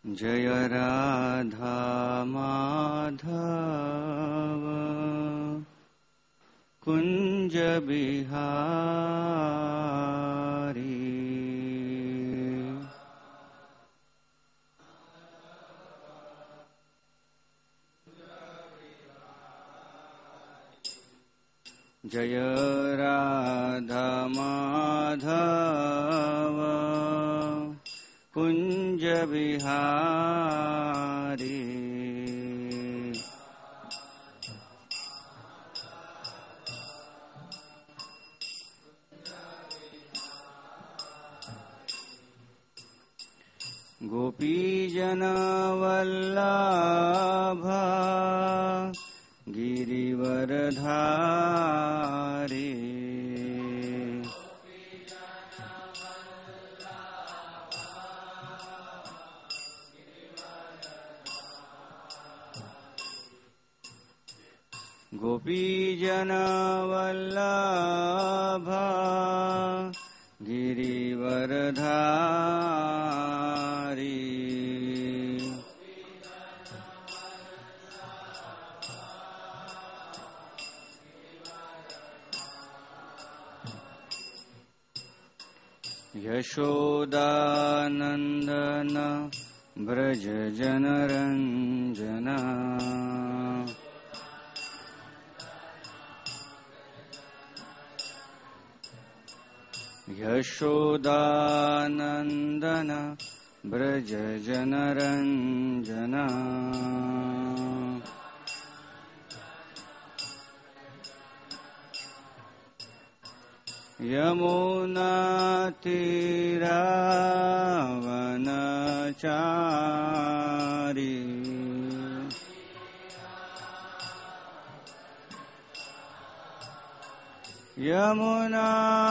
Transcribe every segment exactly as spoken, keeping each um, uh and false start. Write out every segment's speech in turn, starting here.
जय राधा माधव कुंज बिहारी। जय राधा माधव कुंज बिहारी। गोपीजन वल्लभ गिरिवरधारी। गोपीजन वल्लभ गिरिवरधारी। यशोदानंदन ब्रज जनरंजन। यशोदानंदन ब्रज जनरंजन। यमुना तीरावनचारी। यमुना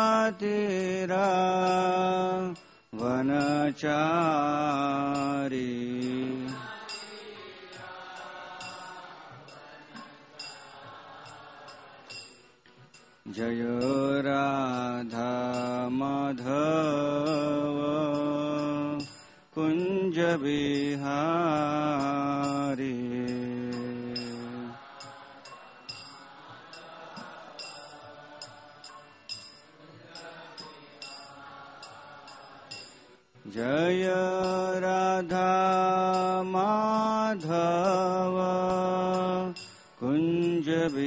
तीरावनचारी। जय राधा माधव कुंज बिहारी। जय राधा माधव कुंज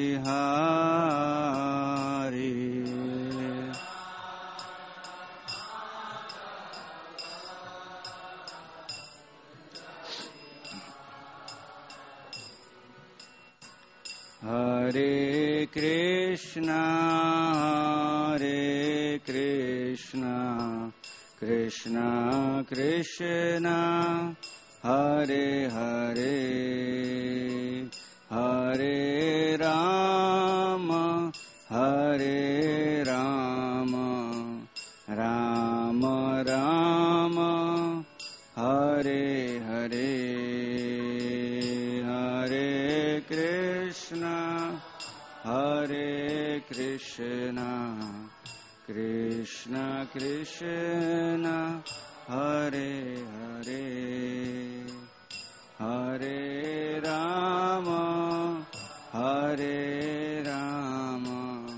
बिहारी। हरे कृष्णा हरे कृष्णा कृष्णा कृष्णा हरे हरे। हरे राम हरे राम राम राम हरे हरे। हरे कृष्णा हरे कृष्णा कृष्णा कृष्णा हरे हरे। हरे राम हरे राम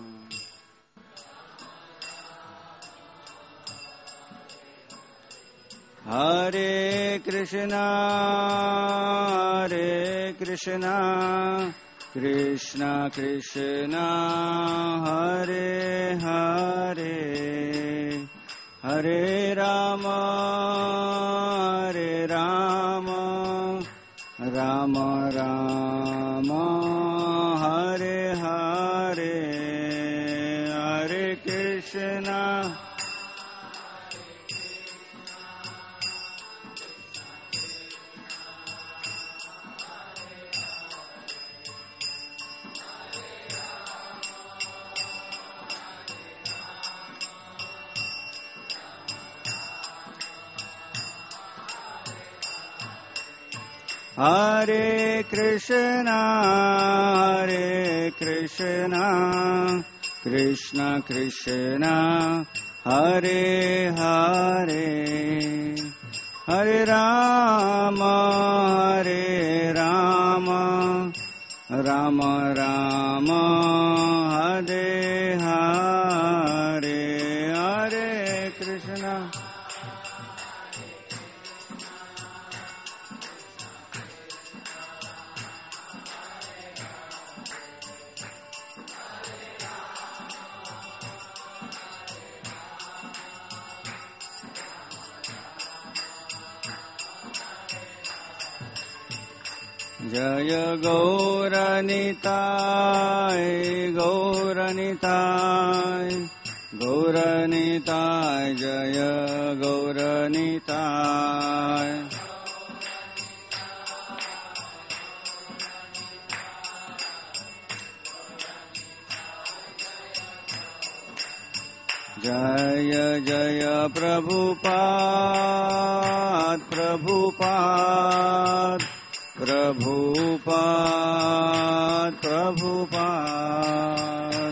हरे कृष्णा हरे कृष्णा कृष्णा कृष्णा हरे हरे। हरे राम हरे राम राम राम हरे हरे। हरे कृष्णा हरे कृष्णा हरे Krishna Krishna Krishna Hare Hare. Hare Rama, Hare Rama, Rama Rama, Hare Hare, Hare Krishna. Jaya Gauranitai, Gauranitai, Gauranitai, Jaya Gauranitai. Jaya Jaya Prabhupada, Prabhupada, Prabhupada, Prabhupada.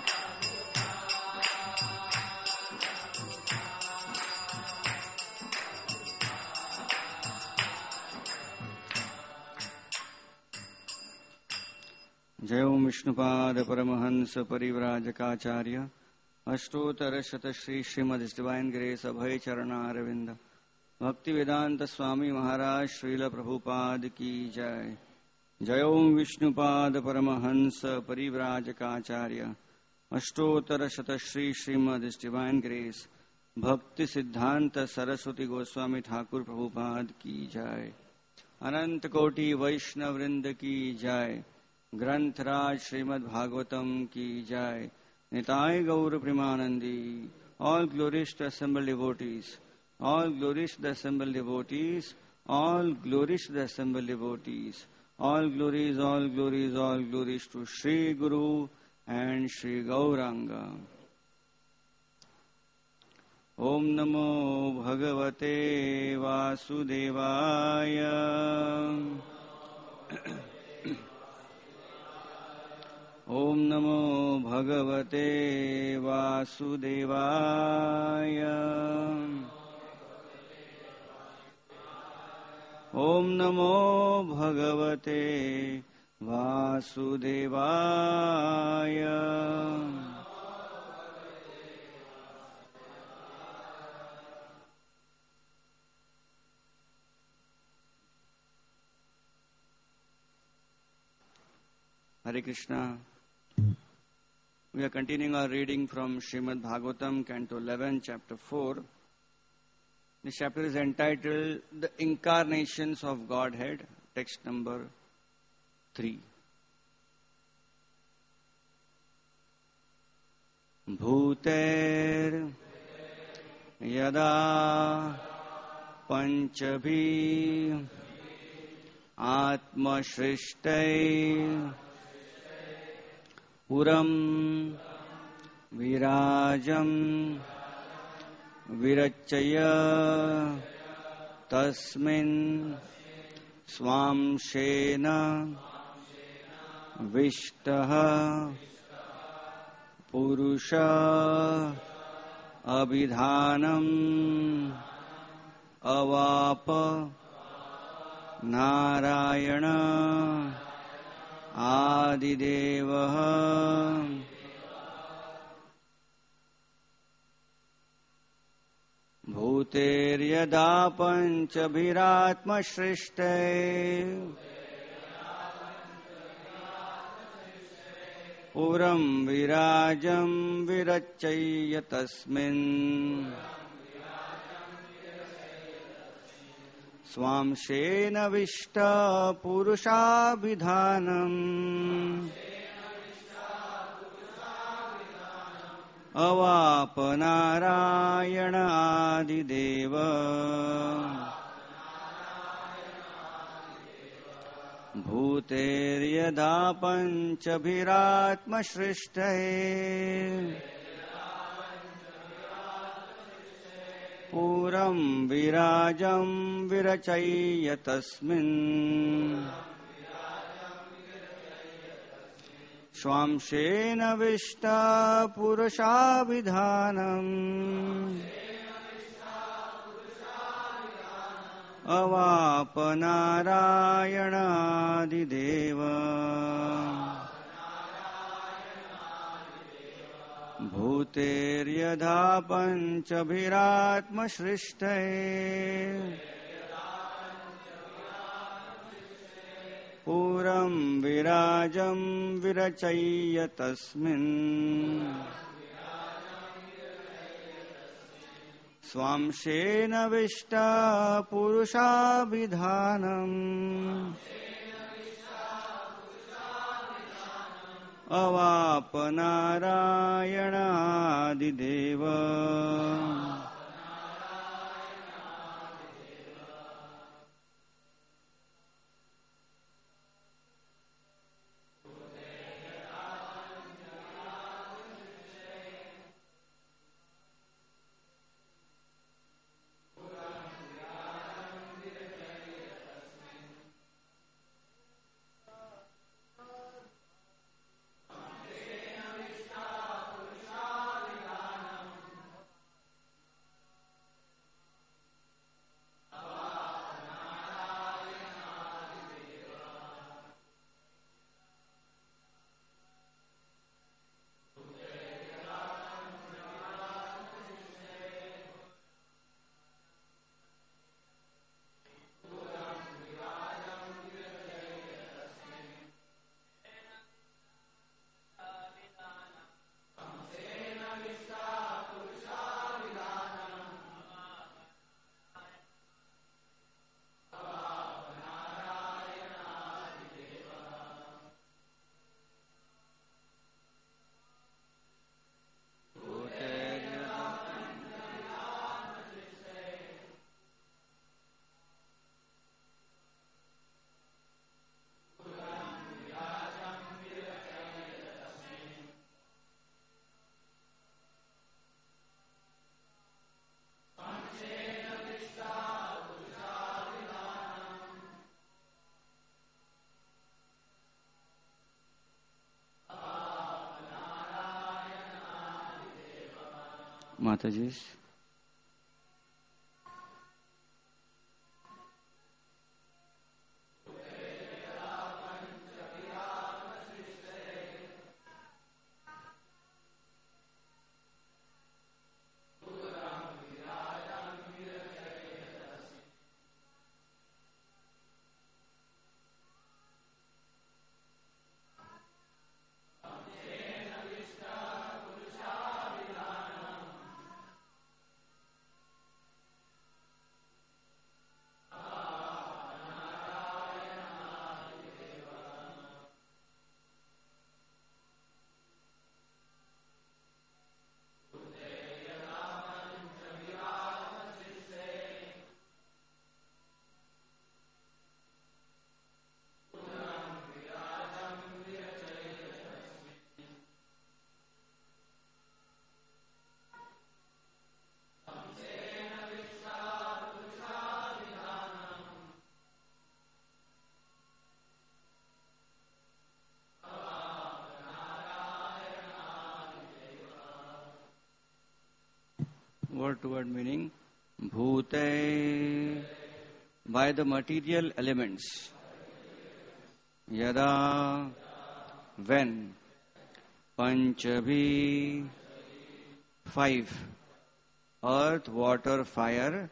Jai Om Vishnupad Paramahansa Parivrajakaacharya Ashtottara Shri Srimad Divine Grace Abhay Charana Aravinda Bhaktivedanta Swami Maharaj Srila Prabhupada Ki Jai. Jai Om Vishnupad Paramahansa Parivrajakaacharya Ashtottara Shri Srimad Divine Grace Bhakti Siddhanta Saraswati Goswami Thakur Prabhupada Ki Jai. Anant Koti Vaishnav Vrinda Ki Jai. Granth-raj Srimad Bhagavatam Ki Jai. Nitai Gaur Premanandi. All glories to assembled devotees. All glories to the assembled devotees. All glories to the assembled devotees. All glories, all glories, all glories to Sri Guru and Sri Gauranga. Om Namo Bhagavate Vasudevaya. Om Namo Bhagavate Vasudevaya. Om Namo Bhagavate Vasudevaya. Hare Krishna. We are continuing our reading from Srimad Bhagavatam, Canto eleven, Chapter four. This chapter is entitled The Incarnations of Godhead, text number three. Bhuter yada panchabhi atma shrishtai Puram virajam virachaya tasmin swamshena vishtaha purusha abhidhanam avapa narayana Adideva. Bhuter yada panchabhiratma shrishte Puram virajam virachaya tasmin Swamshena vishta purushabhidhanam avapanarayana adideva. Bhuter yada panchabhiratma shrishtahe Puram virajam virachaya tasmin Swamshena vishta purushabhidhanam अवापनारायणादिदेव भूतेर्यधा पञ्चभिरात्मसृष्टे पूरं विराजं विरचय्य तस्मिन् स्वांशेन विष्टा पुरुषाभिधानम् अवापनारायणादिदेव Mataji. Word to word meaning. Bhute, by the material elements. Yada, when. Panchavi, five. Earth, water, fire,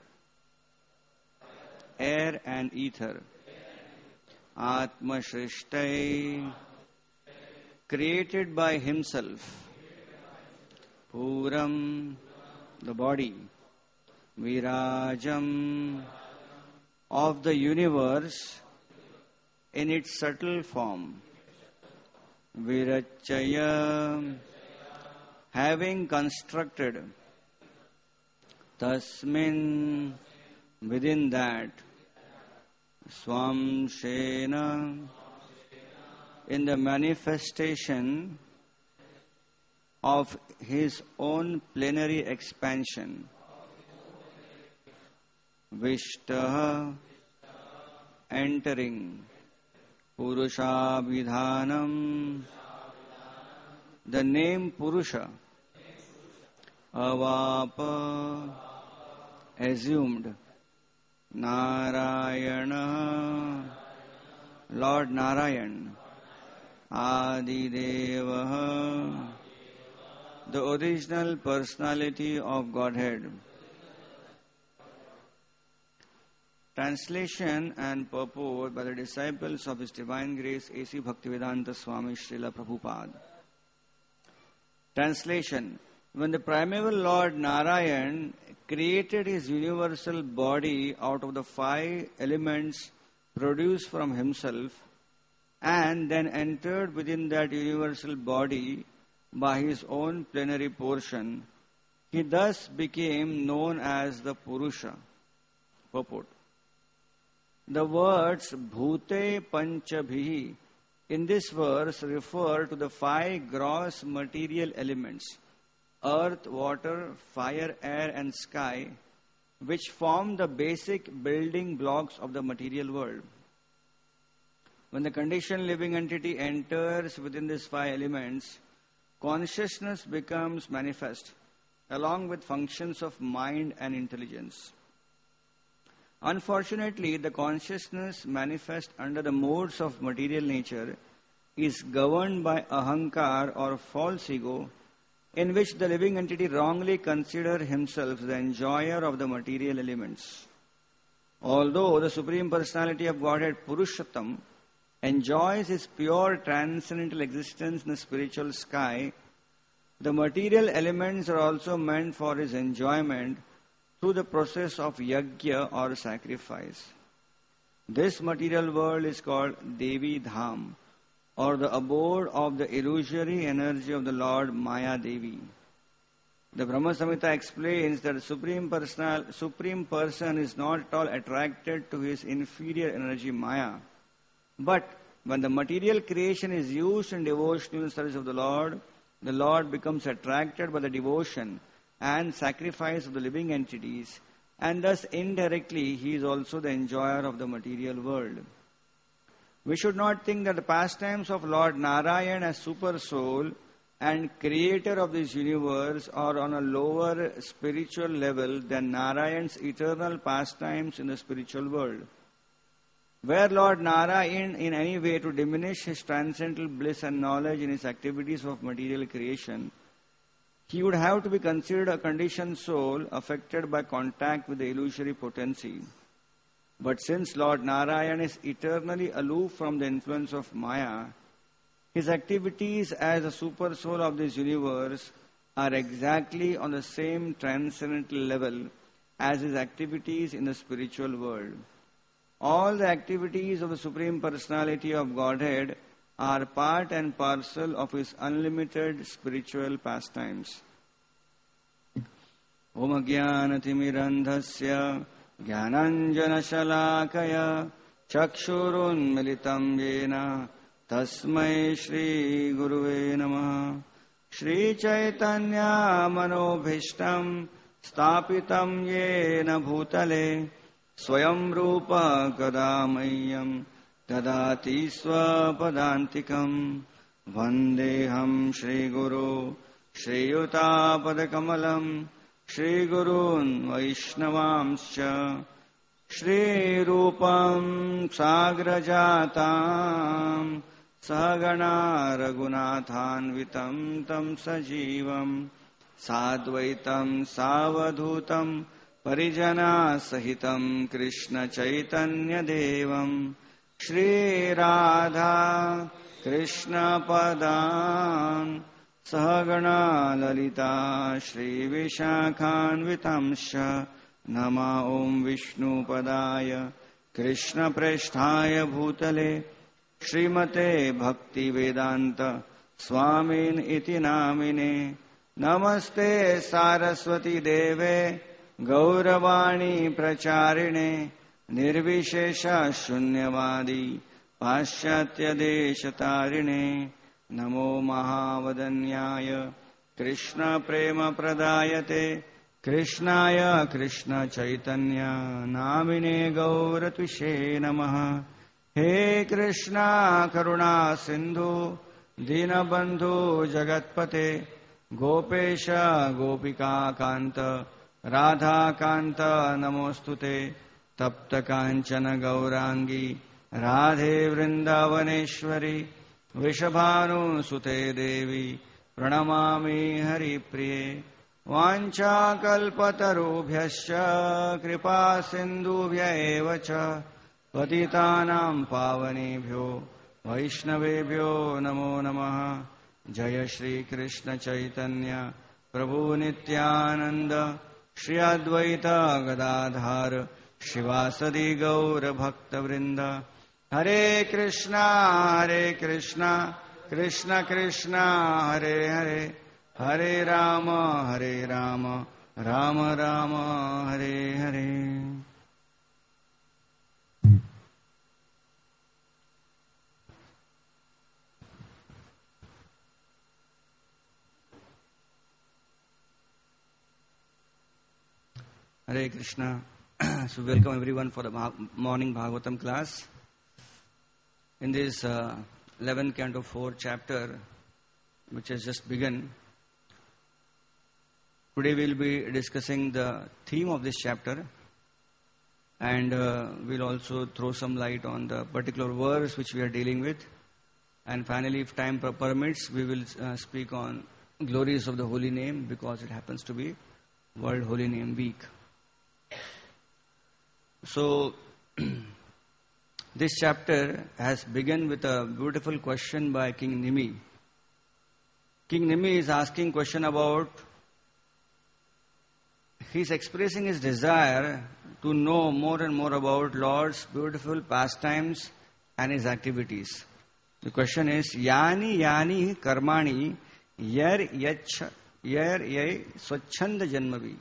air and ether. Atma Shrishtai, created by himself. Puram, the body. Virajam, of the universe in its subtle form. Virachaya, having constructed. Tasmin, within that. Swamshena, in the manifestation of his own plenary expansion. Vishtaha, entering. Purushabhidhanam, the name Purusha. Avapa, assumed. Narayana, Lord Narayan, Adideva, the original personality of Godhead. Translation and purport by the disciples of His Divine Grace A C Bhaktivedanta Swami Srila Prabhupada. Translation. When the primeval Lord Narayan created His universal body out of the five elements produced from Himself and then entered within that universal body by His own plenary portion, He thus became known as the Purusha. Purport. The words Bhute Panchabhihi in this verse refer to the five gross material elements, earth, water, fire, air and sky, which form the basic building blocks of the material world. When the conditioned living entity enters within these five elements, consciousness becomes manifest, along with functions of mind and intelligence. Unfortunately, the consciousness manifest under the modes of material nature is governed by ahankar or false ego, in which the living entity wrongly considers himself the enjoyer of the material elements. Although the Supreme Personality of Godhead Purushottam enjoys his pure transcendental existence in the spiritual sky, the material elements are also meant for his enjoyment through the process of yajna or sacrifice. This material world is called Devi Dham, or the abode of the illusory energy of the Lord Maya Devi. The Brahma Samhita explains that the Supreme, personal, Supreme Person is not at all attracted to his inferior energy Maya. But when the material creation is used in devotional service of the Lord, the Lord becomes attracted by the devotion and sacrifice of the living entities, and thus indirectly he is also the enjoyer of the material world. We should not think that the pastimes of Lord Narayan as Super Soul and creator of this universe are on a lower spiritual level than Narayan's eternal pastimes in the spiritual world. Were Lord Narayan in any way to diminish his transcendental bliss and knowledge in his activities of material creation, he would have to be considered a conditioned soul affected by contact with the illusory potency. But since Lord Narayan is eternally aloof from the influence of Maya, his activities as a super soul of this universe are exactly on the same transcendental level as his activities in the spiritual world. All the activities of the Supreme Personality of Godhead are part and parcel of his unlimited spiritual pastimes. Om Jnanatimirandhasya Jnananjanashalakaya Chakshurunmilitam Yena Tasmai Shri Guruve Namaha. Shri Chaitanya Manobhishtam Stapitam Yena Bhutale Swayam Rupa Kadamayyam Dadati Swapadantikam Vandeham Shri Guru Shri Yuta Padakamalam Shri Gurun Vaishnavamscha Shri Rupam Sagrajatam Sahagana Raghunathanvitam Tam Sajivam Sadvaitam Savadhutam Parijana Sahitam Krishna Chaitanya Devam Shri Radha Krishna Padam Sahagana Lalita Shri Vishakhanvitamsha Nama Om Vishnu Padaya Krishna Presthaya Bhutale Srimate Bhakti Vedanta Swamin Iti Namine Namaste Saraswati Deve Gauravani Pracharine Nirvishesha Shunyavadi Paschatya Deshatarine Namo Mahavadanyaya Krishna Prema Pradayate Krishnaya Krishna Chaitanya Namine Gauratvishe Namaha. He Krishna Karuna Sindhu Dinabandhu Jagatpate Gopesha Gopika Kanta Radha Kanta Namostute तप्त कांचन गौरांगी राधे वृंदावनेश्वरी वृषभानुसुते देवी प्रणमामि हरिप्रिये वाञ्छाकल्पतरुभ्यश्च कृपा सिन्धुभ्य एव च पतितानां पावनेभ्यो वैष्णवेभ्यो नमो नमः। जय श्री कृष्ण चैतन्य प्रभु नित्यानंद श्री अद्वैत गदाधर शिवासदि गौर भक्तवृंद। हरे कृष्णा हरे कृष्णा कृष्ण कृष्ण हरे हरे हरे राम हरे Ram Ram Ram Hare Hare. Hare Krishna. So welcome everyone for the morning Bhagavatam class. In this uh, eleventh canto four chapter, which has just begun, today we will be discussing the theme of this chapter, and uh, we'll also throw some light on the particular verse which we are dealing with. And finally, if time permits, we will uh, speak on glories of the holy name, because it happens to be World Holy Name Week. So, this chapter has begun with a beautiful question by King Nimi. King Nimi is asking question about, he is expressing his desire to know more and more about Lord's beautiful pastimes and his activities. The question is, Yani Yani Karmani Yar Yach Yar Yai Swachhanda Janmavi.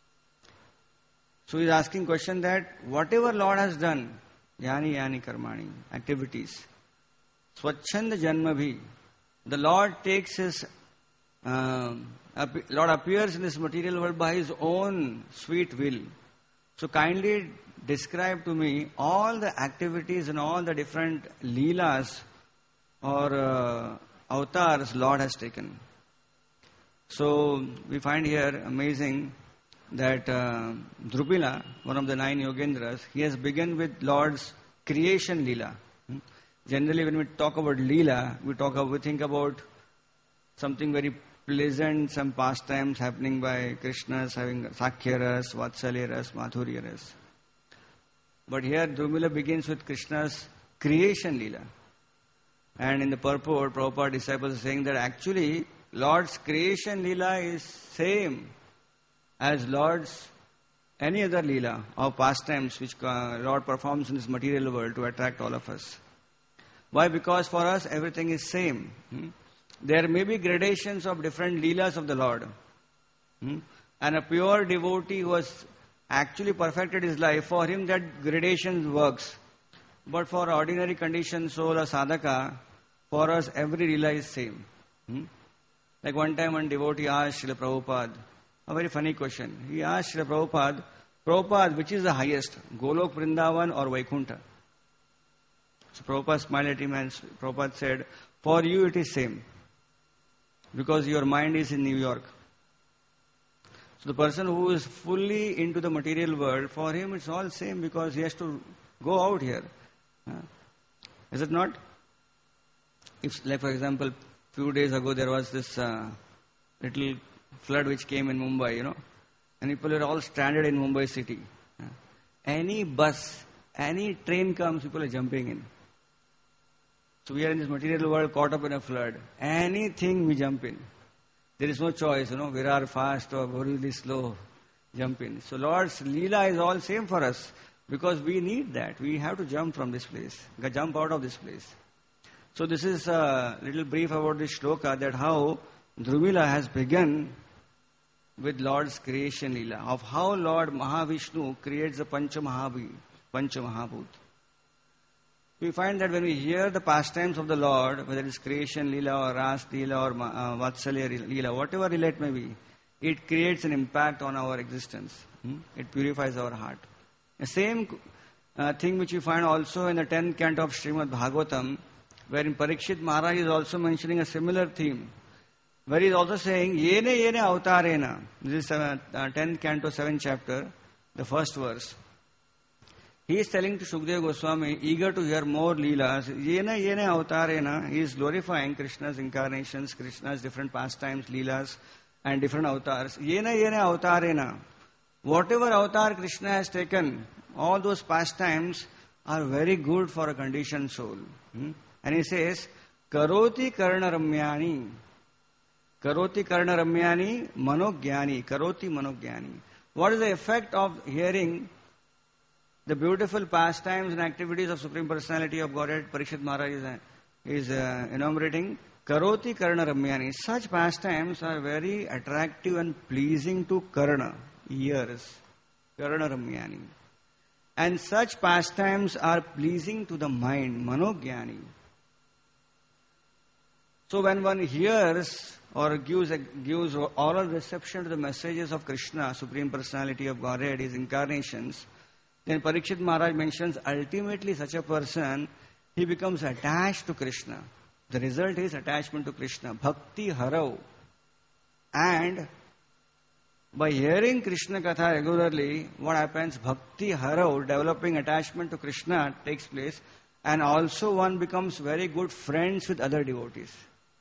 So he is asking question that whatever Lord has done, Yani Yani Karmani, activities, Swachhanda Janmavi, the Lord takes his, uh, Lord appears in this material world by his own sweet will. So kindly describe to me all the activities and all the different leelas or uh, avatars Lord has taken. So we find here amazing that uh, Drupila, one of the nine Yogendras, he has begun with Lord's creation Leela. Hmm? Generally, when we talk about Leela, we talk about, we think about something very pleasant, some pastimes happening by Krishna's having Sakhya Ras, Vatsalya Ras, Madhurya Ras. But here Drupila begins with Krishna's creation Leela. And in the purport, Prabhupada disciples are saying that actually Lord's creation Leela is same as Lord's any other Leela or pastimes which Lord performs in this material world to attract all of us. Why? Because for us everything is same. Hmm? There may be gradations of different Leelas of the Lord. Hmm? And a pure devotee who has actually perfected his life, for him that gradation works. But for ordinary conditioned soul or sadhaka, for us every Leela is same. Hmm? Like one time one devotee asked Srila Prabhupada a very funny question. He asked Srila Prabhupada, Prabhupada, which is the highest, Golok Vrindavan or Vaikuntha? So Prabhupada smiled at him and Prabhupada said, for you it is same, because your mind is in New York. So the person who is fully into the material world, for him it's all same, because he has to go out here. Uh, is it not? If, like for example, few days ago there was this uh, little flood which came in Mumbai, you know, and people were all stranded in Mumbai city. Uh, any bus, any train comes, people are jumping in. So we are in this material world caught up in a flood. Anything we jump in. There is no choice, you know, virar fast or really slow, jump in. So Lord's Leela is all same for us, because we need that. We have to jump from this place, jump out of this place. So this is a little brief about this shloka, that how Drupila has begun with Lord's creation Leela, of how Lord Mahavishnu creates the Pancha Mahabhi, Pancha Mahabhut. We find that when we hear the pastimes of the Lord, whether it is creation Leela or Ras Leela or uh, Vatsalya Leela, whatever Leela it may be, it creates an impact on our existence. Hmm? It purifies our heart. The same uh, thing which we find also in the tenth canto of Srimad Bhagavatam, wherein Parikshit Maharaj is also mentioning a similar theme, where he is also saying, Yene Yene Avatarena. This is uh, uh, tenth canto, seventh chapter, the first verse. he is telling to Shukdev Goswami, eager to hear more Leelas, yena yena avatarena, he is glorifying Krishna's incarnations, Krishna's different pastimes, Leelas, and different avatars. Yena yena avatarena, whatever avatar Krishna has taken, all those pastimes are very good for a conditioned soul. Hmm? And he says, Karoti karna ramyani, Karoti karna ramyani manogyani, Karoti manogyani. What is the effect of hearing the beautiful pastimes and activities of Supreme Personality of Godhead? Parikshit Maharaj is, uh, is uh, enumerating. Karoti karna ramyani. Such pastimes are very attractive and pleasing to karna, ears. Karna ramyani. And such pastimes are pleasing to the mind, manogyani. So when one hears or gives, a, gives oral reception to the messages of Krishna, Supreme Personality of Godhead, His incarnations, then Parikshit Maharaj mentions ultimately such a person, he becomes attached to Krishna. The result is attachment to Krishna. Bhakti harau. And by hearing Krishna Katha regularly, what happens? Bhakti harau, developing attachment to Krishna, takes place. And also one becomes very good friends with other devotees.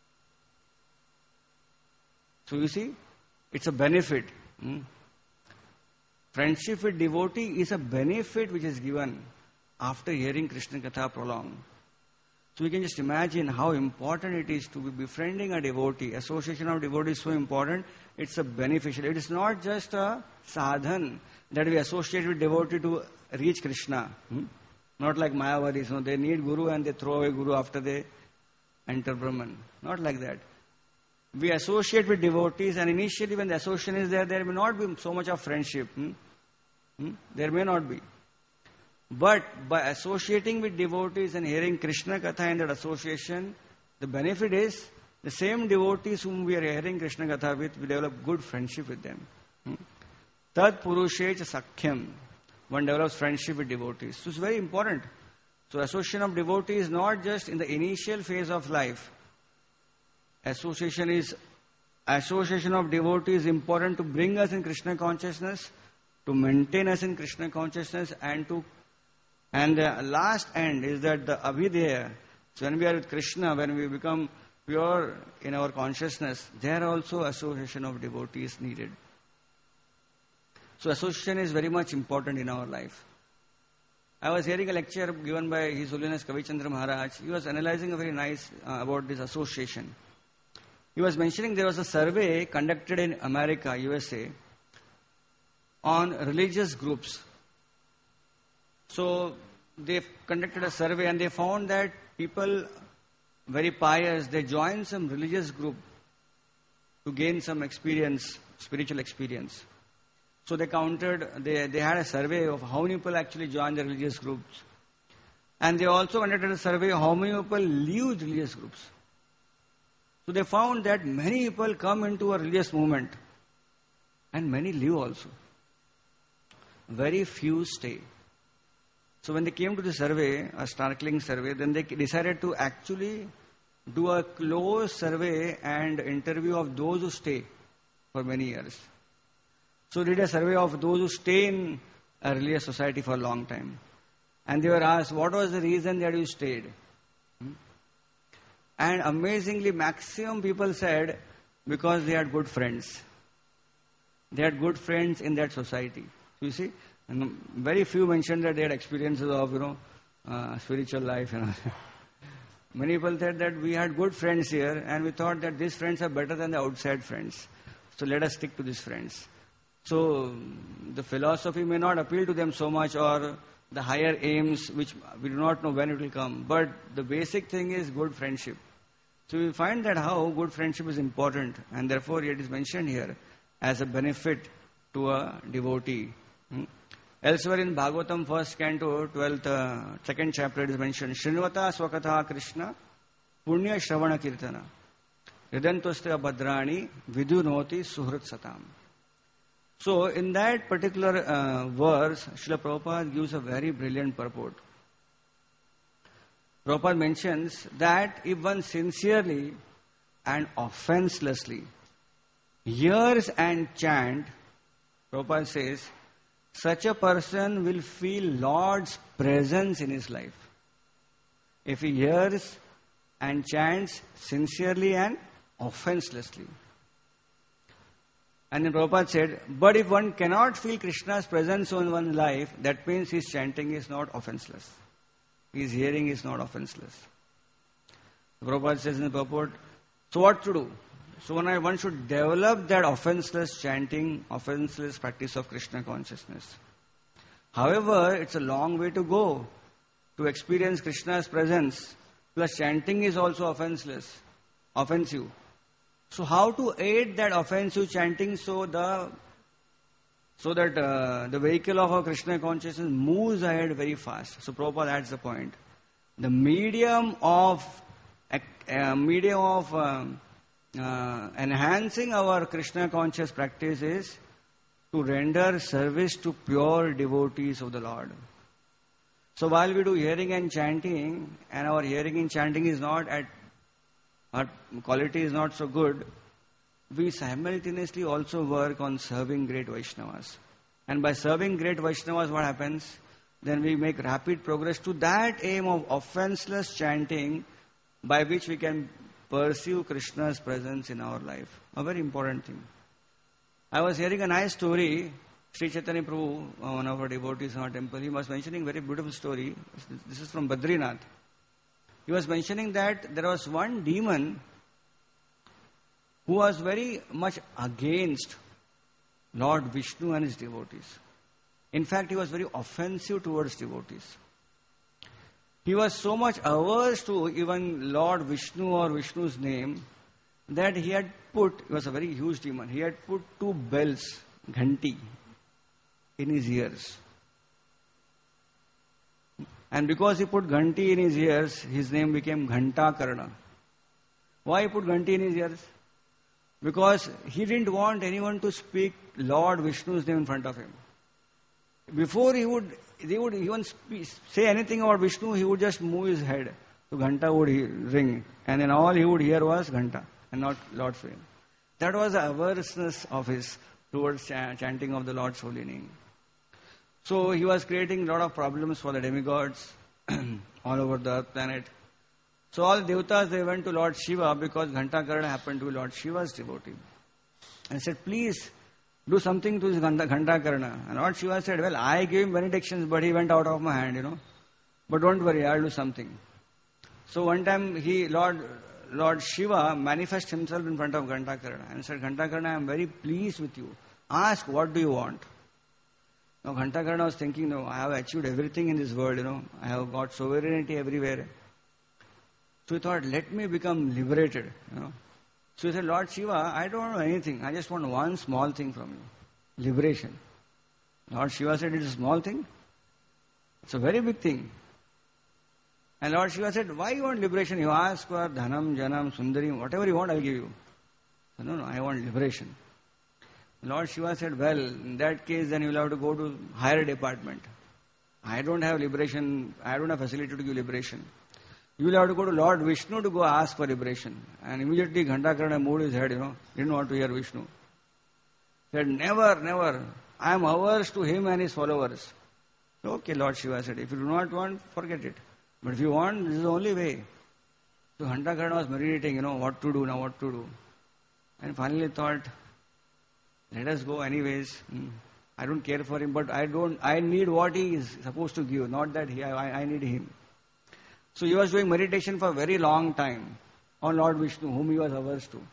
So you see, it's a benefit. Hmm? Friendship with devotee is a benefit which is given after hearing Krishna Katha prolonged. So we can just imagine how important it is to be befriending a devotee. Association of devotees is so important. It's a beneficial. It is not just a sadhan that we associate with devotee to reach Krishna. Hmm? Not like Mayavadis. You know, they need Guru and they throw away Guru after they enter Brahman. Not like that. We associate with devotees, and initially when the association is there, there may not be so much of friendship. Hmm? Hmm? There may not be. But by associating with devotees and hearing Krishna Katha in that association, the benefit is the same devotees whom we are hearing Krishna Katha with, we develop good friendship with them. Hmm? Tad Purushecha Sakhyam. One develops friendship with devotees. So it's very important. So association of devotees is not just in the initial phase of life. Association is association of devotees is important to bring us in Krishna consciousness, to maintain us in Krishna consciousness, and to and the last end is that the abhideya. So when we are with Krishna, when we become pure in our consciousness, there also association of devotees needed. So association is very much important in our life. I was hearing a lecture given by His Holiness Kavichandra Maharaj. He was analyzing a very nice uh, about this association. He was mentioning there was a survey conducted in America, U S A, on religious groups. So they conducted a survey and they found that people, very pious, they joined some religious group to gain some experience, spiritual experience. So they counted, they, they had a survey of how many people actually joined the religious groups. And they also conducted a survey of how many people leave religious groups. So they found that many people come into a religious movement and many leave also. Very few stay. So when they came to the survey, a startling survey, then they decided to actually do a close survey and interview of those who stay for many years. So they did a survey of those who stay in a religious society for a long time. And they were asked, what was the reason that you stayed? Hmm? And amazingly, maximum people said, because they had good friends. They had good friends in that society. So you see, and very few mentioned that they had experiences of, you know, uh, spiritual life. You know. Many people said that we had good friends here and we thought that these friends are better than the outside friends. So let us stick to these friends. So the philosophy may not appeal to them so much, or the higher aims which we do not know when it will come. But the basic thing is good friendship. So we find that how good friendship is important, and therefore it is mentioned here as a benefit to a devotee. Hmm? Elsewhere in Bhagavatam, first canto, twelfth, uh, second chapter, it is mentioned, Srinvata Swakatha Krishna Punya Shravana Kirtana Ridantoste Bhadrani Vidunoti Suhrat Satam. So in that particular uh, verse, Srila Prabhupada gives a very brilliant purport. Prabhupada mentions that if one sincerely and offenselessly hears and chant, Prabhupada says, such a person will feel Lord's presence in his life. If he hears and chants sincerely and offenselessly. And then Prabhupada said, but if one cannot feel Krishna's presence in one's life, that means his chanting is not offenseless. His hearing is not offenseless. Prabhupada says in the purport, so what to do? So one, one should develop that offenseless chanting, offenseless practice of Krishna consciousness. However, it's a long way to go to experience Krishna's presence. Plus chanting is also offenseless, offensive. So how to aid that offensive chanting so the so that uh, the vehicle of our Krishna consciousness moves ahead very fast. So Prabhupada adds the point. The medium of uh, medium of uh, uh, enhancing our Krishna conscious practice is to render service to pure devotees of the Lord. So while we do hearing and chanting, and our hearing and chanting is not at, our quality is not so good, we simultaneously also work on serving great Vaishnavas. And by serving great Vaishnavas, what happens? Then we make rapid progress to that aim of offenseless chanting by which we can pursue Krishna's presence in our life. A very important thing. I was hearing a nice story. Sri Chaitanya Prabhu, one of our devotees in our temple, he was mentioning a very beautiful story. This is from Badrinath. He was mentioning that there was one demon who was very much against Lord Vishnu and his devotees. In fact, he was very offensive towards devotees. He was so much averse to even Lord Vishnu or Vishnu's name that he had put, he was a very huge demon, he had put two bells, ghanti, in his ears. And because he put ghanti in his ears, his name became Ghantakarna. Why he put ghanti in his ears? Because he didn't want anyone to speak Lord Vishnu's name in front of him. Before he would, they would even speak, say anything about Vishnu, he would just move his head. So Ghanta would he, ring. And then all he would hear was Ghanta and not Lord's name. That was the averseness of his towards ch- chanting of the Lord's holy name. So he was creating a lot of problems for the demigods all over the earth planet. So all devatas, they went to Lord Shiva because Ghantakarna happened to be Lord Shiva's devotee. And said, please do something to this Ghantakarna. And Lord Shiva said, well, I gave him benedictions, but he went out of my hand, you know. But don't worry, I'll do something. So one time he, Lord Lord Shiva manifested himself in front of Ghantakarna and said, Ghantakarna, I am very pleased with you. Ask, what do you want? Now Ghantakarna was thinking, no, I have achieved everything in this world, you know. I have got sovereignty everywhere. So he thought, let me become liberated, you know. So he said, Lord Shiva, I don't want anything. I just want one small thing from you. Liberation. Lord Shiva said, it's a small thing? It's a very big thing. And Lord Shiva said, why you want liberation? You ask for dhanam, janam, sundari, whatever you want, I'll give you. So, no, no, I want liberation. Lord Shiva said, well, in that case, then you'll have to go to higher department. I don't have liberation, I don't have facility to give liberation. You will have to go to Lord Vishnu to go ask for liberation. And immediately Ghantakarna moved his head, you know, didn't want to hear Vishnu. Said, never, never, I am averse to him and his followers. Okay, Lord Shiva said, if you do not want, forget it. But if you want, this is the only way. So Ghantakarna was meditating, you know, what to do now, what to do. And finally thought, let us go anyways. I don't care for him, but I don't, I need what he is supposed to give, not that he, I, I need him. So he was doing meditation for a very long time on Lord Vishnu, whom he was averse to.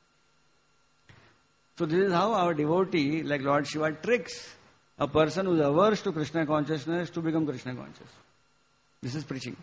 So this is how our devotee, like Lord Shiva, tricks a person who is averse to Krishna consciousness to become Krishna conscious. This is preaching.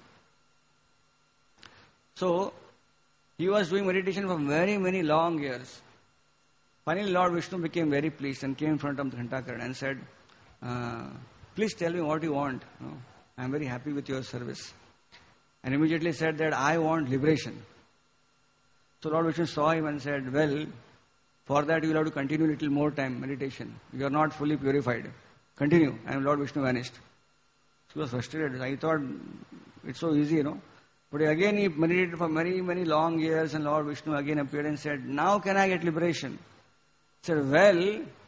So he was doing meditation for very, many long years. Finally, Lord Vishnu became very pleased and came in front of Ghantakarna and said, uh, please tell me what you want. No, I am very happy with your service. And immediately said that I want liberation. So Lord Vishnu saw him and said, well, for that you will have to continue a little more time meditation. You are not fully purified. Continue. And Lord Vishnu vanished. He was frustrated. I thought it's so easy, you know. But again he meditated for many, many long years and Lord Vishnu again appeared and said, now can I get liberation? He said, well,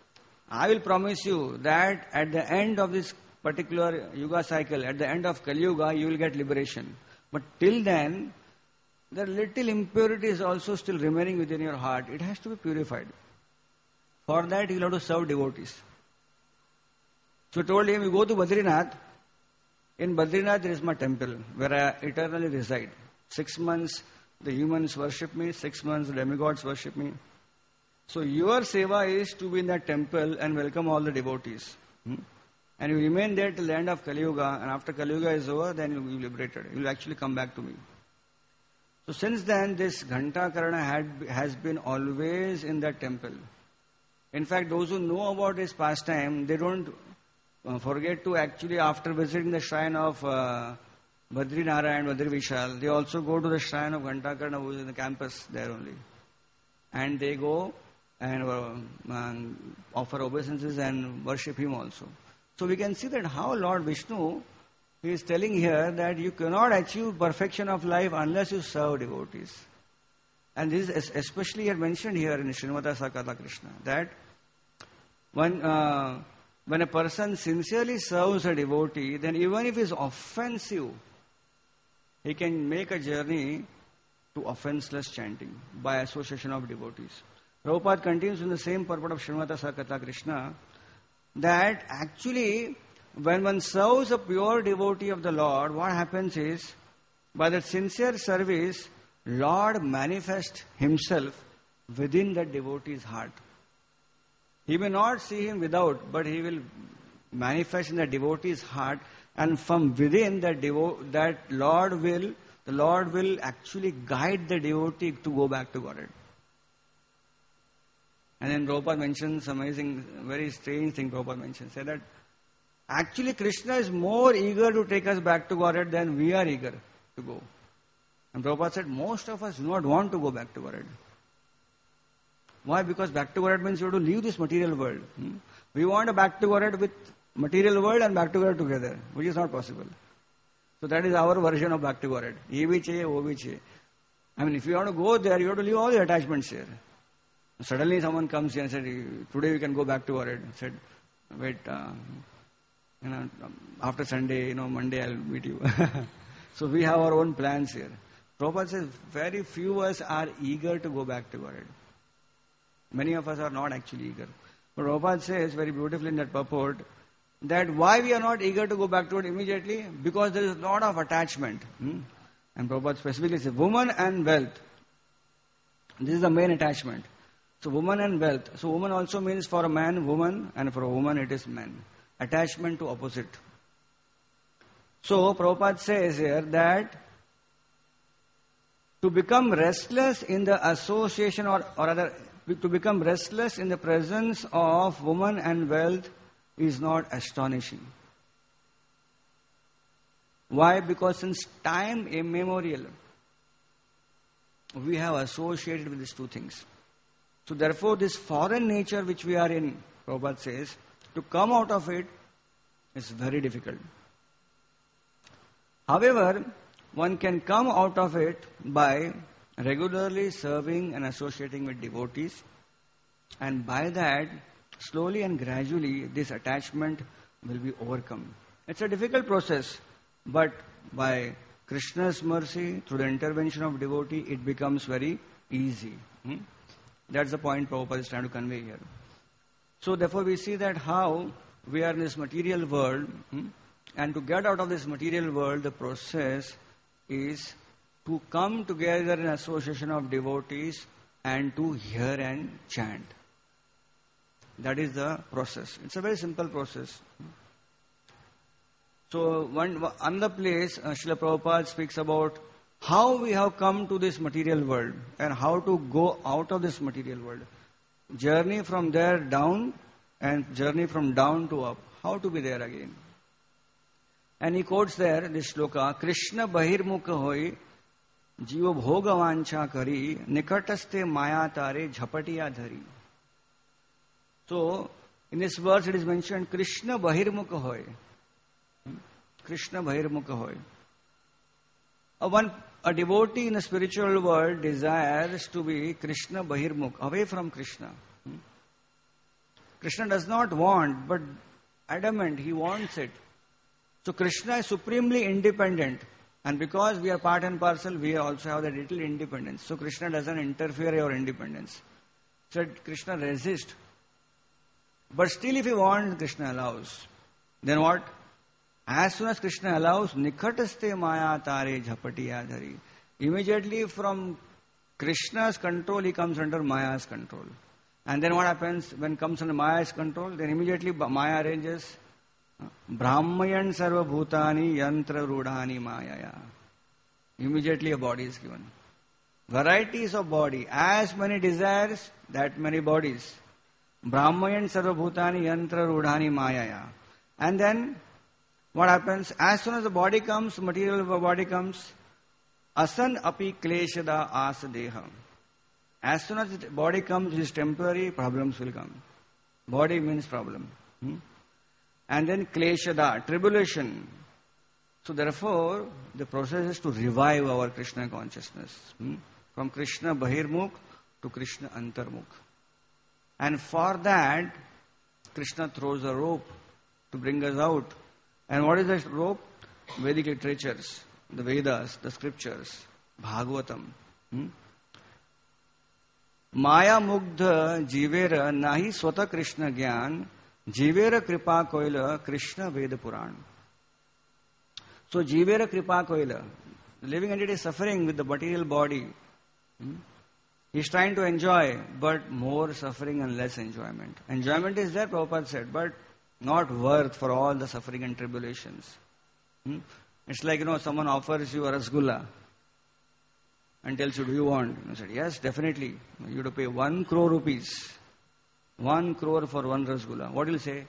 I will promise you that at the end of this particular Yuga cycle, at the end of Kali Yuga, you will get liberation. But till then, the little impurity is also still remaining within your heart. It has to be purified. For that, you will have to serve devotees. So I told him, you go to Badrinath. In Badrinath, there is my temple where I eternally reside. Six months, the humans worship me. Six months, the demigods worship me. So your seva is to be in that temple and welcome all the devotees. Hmm? And you remain there till the end of Kali Yuga. And after Kali Yuga is over, then you will be liberated. You will actually come back to me. So since then, this Ghantakarana had, has been always in that temple. In fact, those who know about his pastime, they don't uh, forget to actually, after visiting the shrine of uh, Badri Narayan, Badri Vishal, they also go to the shrine of Ghantakarana, who is in the campus there only. And they go and uh, um, offer obeisances and worship him also. So we can see that how Lord Vishnu, he is telling here that you cannot achieve perfection of life unless you serve devotees. And this is especially here mentioned here in Srimata Sakata Krishna, that when, uh, when a person sincerely serves a devotee, then even if he is offensive, he can make a journey to offenseless chanting by association of devotees. Prabhupada continues in the same purport of Srimata Sakata Krishna, that actually when one serves a pure devotee of the Lord, what happens is, by that sincere service, Lord manifests himself within that devotee's heart. He may not see him without, but he will manifest in the devotee's heart, and from within that devo- that Lord will, the Lord will actually guide the devotee to go back to Godhead. And then Prabhupada mentions amazing, very strange thing Prabhupada mentions, said that actually Krishna is more eager to take us back to Godhead than we are eager to go. And Prabhupada said, most of us do not want to go back to Godhead. Why? Because back to Godhead means you have to leave this material world. Hmm? We want a back to Godhead with material world and back to Godhead together, which is not possible. So that is our version of back to Godhead. Ye bhi chahiye, wo bhi chahiye. I mean, if you want to go there, you have to leave all the attachments here. Suddenly someone comes here and said, today we can go back to Godhead. I said, wait, uh, you know, after Sunday, you know, Monday I'll meet you. So we have our own plans here. Prabhupada says, very few of us are eager to go back to Godhead. Many of us are not actually eager. But Prabhupada says very beautifully in that purport, that why we are not eager to go back to it immediately? Because there is a lot of attachment. Hmm? And Prabhupada specifically says, woman and wealth. This is the main attachment. So woman and wealth. So woman also means for a man, woman, and for a woman it is man. Attachment to opposite. So Prabhupada says here that to become restless in the association or, or rather to become restless in the presence of woman and wealth is not astonishing. Why? Because since time immemorial, we have associated with these two things. So therefore, this foreign nature which we are in, Prabhupada says, to come out of it is very difficult. However, one can come out of it by regularly serving and associating with devotees, and by that, slowly and gradually, this attachment will be overcome. It's a difficult process, but by Krishna's mercy, through the intervention of devotee, it becomes very easy. Hmm? That's the point Prabhupada is trying to convey here. So therefore we see that how we are in this material world, hmm? and to get out of this material world, the process is to come together in association of devotees and to hear and chant. That is the process. It's a very simple process. So one another place, uh, Srila Prabhupada speaks about how we have come to this material world and how to go out of this material world. Journey from there down and journey from down to up. How to be there again. And he quotes there this shloka, Krishna bahirmukha hoi jiva bhoga vancha kari nikataste maya tare jhapatiya dhari. So, in this verse it is mentioned Krishna bahirmukha hoi. Krishna bahirmukha hoi. A one a devotee in the spiritual world desires to be Krishna bahirmukha, away from Krishna. Krishna does not want, but adamant, he wants it. So Krishna is supremely independent. And because we are part and parcel, we also have that little independence. So Krishna doesn't interfere in our independence. So Krishna resists. But still if he wants, Krishna allows. Then what? As soon as Krishna allows, Nikhataste Maya Tare Jhapati Adhari. Immediately from Krishna's control, he comes under Maya's control. And then what happens? When comes under Maya's control, then immediately Maya arranges Brahmayan Sarva Bhutani Yantra Rudhani Mayaya. Immediately a body is given. Varieties of body. As many desires, that many bodies. Brahmayan Sarva Bhutani Yantra Rudhani Mayaya. And then what happens? As soon as the body comes, material body comes, Asan api kleshada asadeha. As soon as the body comes, it is temporary, problems will come. Body means problem. Hmm? And then kleshada, tribulation. So therefore, the process is to revive our Krishna consciousness. Hmm? From Krishna Bahirmukh to Krishna Antarmukh. And for that, Krishna throws a rope to bring us out. And what is that rope? Vedic literatures, the Vedas, the scriptures, Bhagavatam. Hmm? Maya Mugdha Jivera Nahi Swata Krishna Gyan Jivera Kripa Koila Krishna Veda Puran. So Jivera Kripa Koila, the living entity is suffering with the material body. Hmm? He is trying to enjoy, but more suffering and less enjoyment. Enjoyment is there, Prabhupada said, but not worth for all the suffering and tribulations. Hmm? It's like, you know, someone offers you a rasgulla and tells you, do you want? You said, yes, definitely. You have to pay one crore rupees. One crore for one rasgulla. What will you say?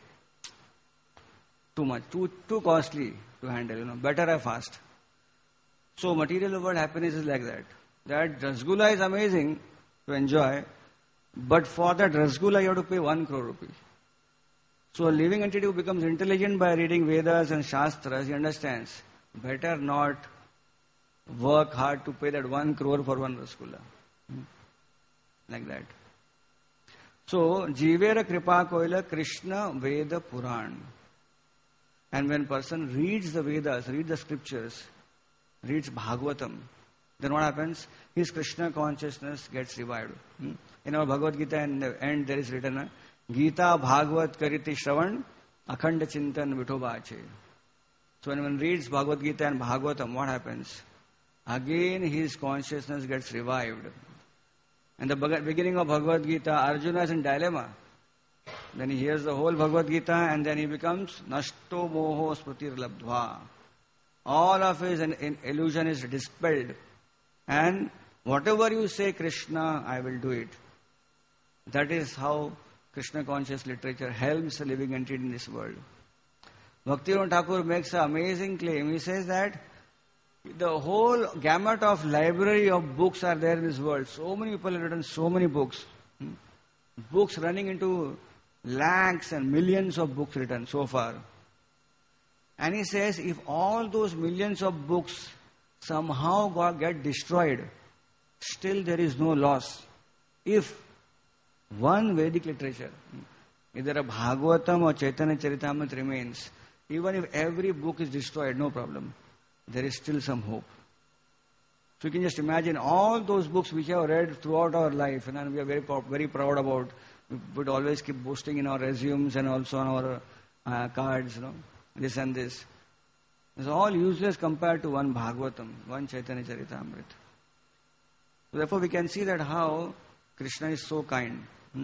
Too much, too too costly to handle, you know. Better I fast. So material world happiness is like that. That rasgulla is amazing to enjoy, but for that rasgulla you have to pay one crore rupees. So a living entity who becomes intelligent by reading Vedas and Shastras, he understands, better not work hard to pay that one crore for one rasgulla. Hmm? Like that. So, Jivera Kripa Koila Krishna Veda Puran. And when person reads the Vedas, reads the scriptures, reads Bhagavatam, then what happens? His Krishna consciousness gets revived. Hmm? In our Bhagavad Gita, in the end there is written, Gita Bhagavat Kariti Shravan Akhanda Chintan Vithobache. So when one reads Bhagavad Gita and Bhagavatam, what happens? Again his consciousness gets revived. And the beginning of Bhagavad Gita, Arjuna is in dilemma. Then he hears the whole Bhagavad Gita and then he becomes Nashto Moho Smritir Labdhva. All of his illusion is dispelled. And whatever you say, Krishna, I will do it. That is how Krishna conscious literature helps a living entity in this world. Bhaktivinoda Thakur makes an amazing claim. He says that the whole gamut of library of books are there in this world. So many people have written so many books. Hmm? Books running into lakhs and millions of books written so far. And he says if all those millions of books somehow got, get destroyed, still there is no loss. If one Vedic literature, either a Bhagavatam or Chaitanya Charitamrita remains, even if every book is destroyed, no problem. There is still some hope. So you can just imagine all those books which we have read throughout our life and we are very very proud about. We would always keep boasting in our resumes and also on our uh, cards, you know, this and this. It's all useless compared to one Bhagavatam, one Chaitanya Charitamrita. So therefore we can see that how Krishna is so kind. Hmm?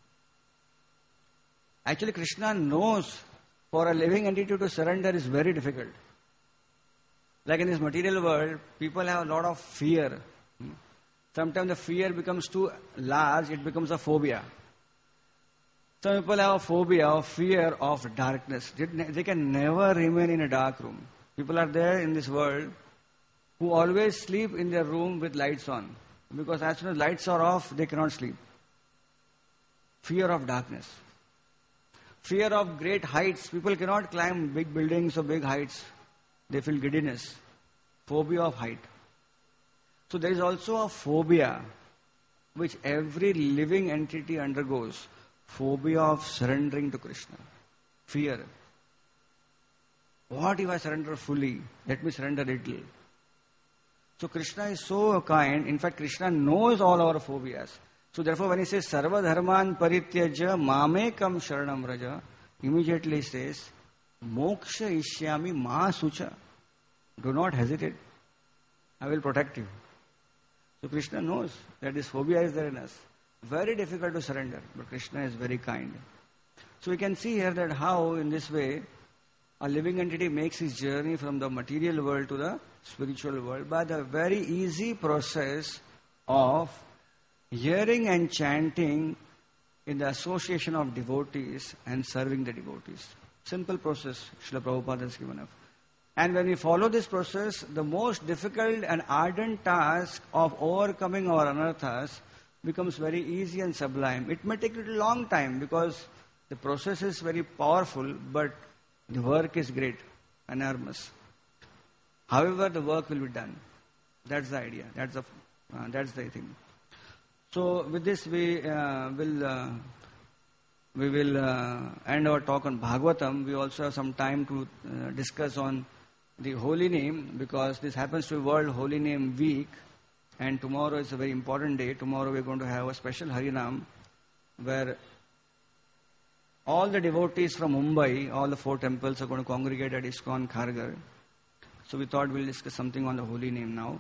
Actually Krishna knows for a living entity to surrender is very difficult. Like in this material world, people have a lot of fear. Sometimes the fear becomes too large, it becomes a phobia. Some people have a phobia or fear of darkness. They can never remain in a dark room. People are there in this world who always sleep in their room with lights on. Because as soon as lights are off, they cannot sleep. Fear of darkness. Fear of great heights. People cannot climb big buildings or big heights. They feel giddiness. Phobia of height. So there is also a phobia which every living entity undergoes. phobia of surrendering to Krishna. Fear. What if I surrender fully? Let me surrender little. So Krishna is so kind. In fact, Krishna knows all our phobias. So therefore, when he says, Sarva dharman parityaja mamekam sharanam raja, immediately he says, Moksha ishyami ma sucha. Do not hesitate. I will protect you. So Krishna knows that this phobia is there in us. Very difficult to surrender, but Krishna is very kind. So we can see here that how in this way a living entity makes his journey from the material world to the spiritual world by the very easy process of hearing and chanting in the association of devotees and serving the devotees. Simple process Srila Prabhupada has given us. And when we follow this process, the most difficult and ardent task of overcoming our anarthas becomes very easy and sublime. It may take a long time because the process is very powerful, but the work is great, enormous. However, the work will be done. That's the idea. That's the uh, that's the thing. So, with this, we uh, will uh, we will uh, end our talk on Bhagavatam. We also have some time to uh, discuss on the holy name, because this happens to be World Holy Name Week, and tomorrow is a very important day. Tomorrow we are going to have a special Harinam where all the devotees from Mumbai, all the four temples are going to congregate at ISKCON Kharghar. So we thought we'll discuss something on the holy name now.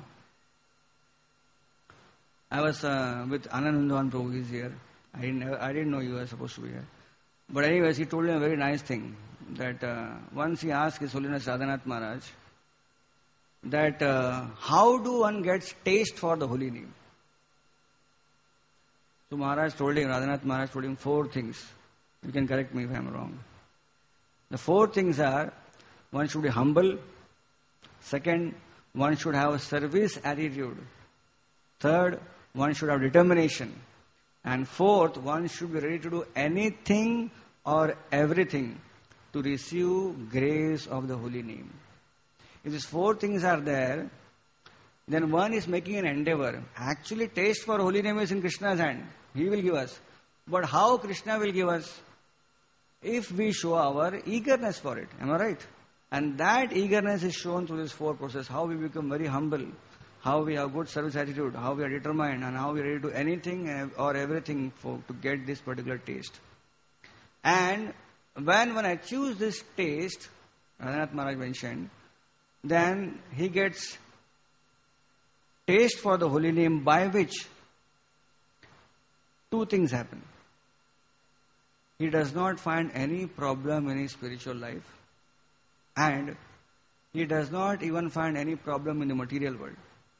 I was uh, with Anandandan Prabhu, he's here. I didn't, I didn't know you were supposed to be here. But anyways, he told me a very nice thing, that uh, once he asked His Holiness Radhanath Maharaj, that uh, how do one get taste for the holy name? So Maharaj told him, Radhanath Maharaj told him four things. You can correct me if I am wrong. The four things are, one should be humble. Second, one should have a service attitude. Third, one should have determination. And fourth, one should be ready to do anything or everything to receive grace of the holy name. If these four things are there, then one is making an endeavor. Actually, taste for holy name is in Krishna's hand. He will give us. But how Krishna will give us? If we show our eagerness for it. Am I right? And that eagerness is shown through this four process. How we become very humble, how we have good service attitude, how we are determined, and how we are ready to do anything or everything for, to get this particular taste. And when one achieves this taste, Radhanath Maharaj mentioned, then he gets taste for the holy name, by which two things happen. He does not find any problem in his spiritual life, and he does not even find any problem in the material world.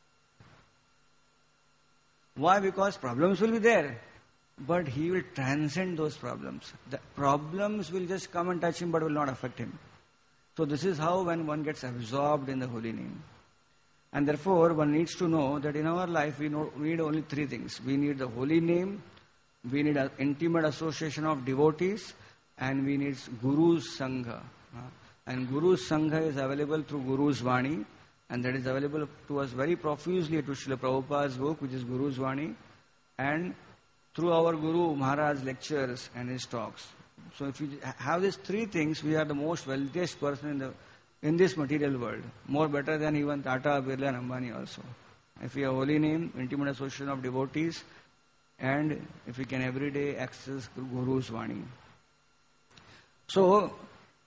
Why? Because problems will be there, but he will transcend those problems. The problems will just come and touch him but will not affect him. So this is how when one gets absorbed in the holy name. And therefore one needs to know that in our life we, know, we need only three things. We need the holy name, we need an intimate association of devotees, and we need Guru's Sangha. And Guru's Sangha is available through Guru's Vani, and that is available to us very profusely to Srila Prabhupada's book, which is Guru's Vani, and through our Guru Maharaj's lectures and his talks. So if we have these three things, we are the most wealthiest person in the in this material world, more better than even Tata, Birla and Ambani also. If we have holy name, intimate association of devotees, and if we can every day access Guru's Vani. So,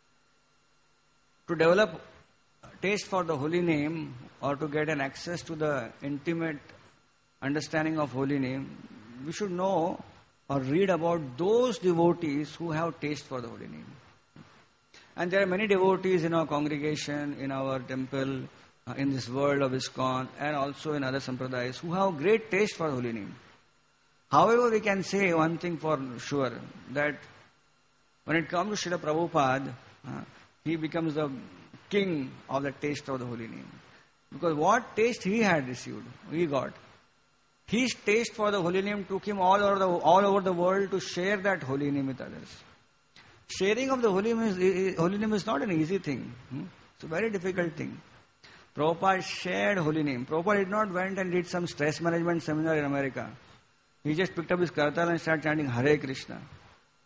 to develop taste for the holy name or to get an access to the intimate understanding of holy name, we should know or read about those devotees who have taste for the holy name. And there are many devotees in our congregation, in our temple, uh, in this world of ISKCON, and also in other sampradayas who have great taste for the holy name. However, we can say one thing for sure, that when it comes to Srila Prabhupada, uh, he becomes the king of the taste of the holy name. Because what taste he had received, he got. His taste for the holy name took him all over the, all over the world to share that holy name with others. Sharing of the holy name is, holy name is not an easy thing. Hmm? It's a very difficult thing. Prabhupada shared holy name. Prabhupada did not went and did some stress management seminar in America. He just picked up his kartal and started chanting Hare Krishna.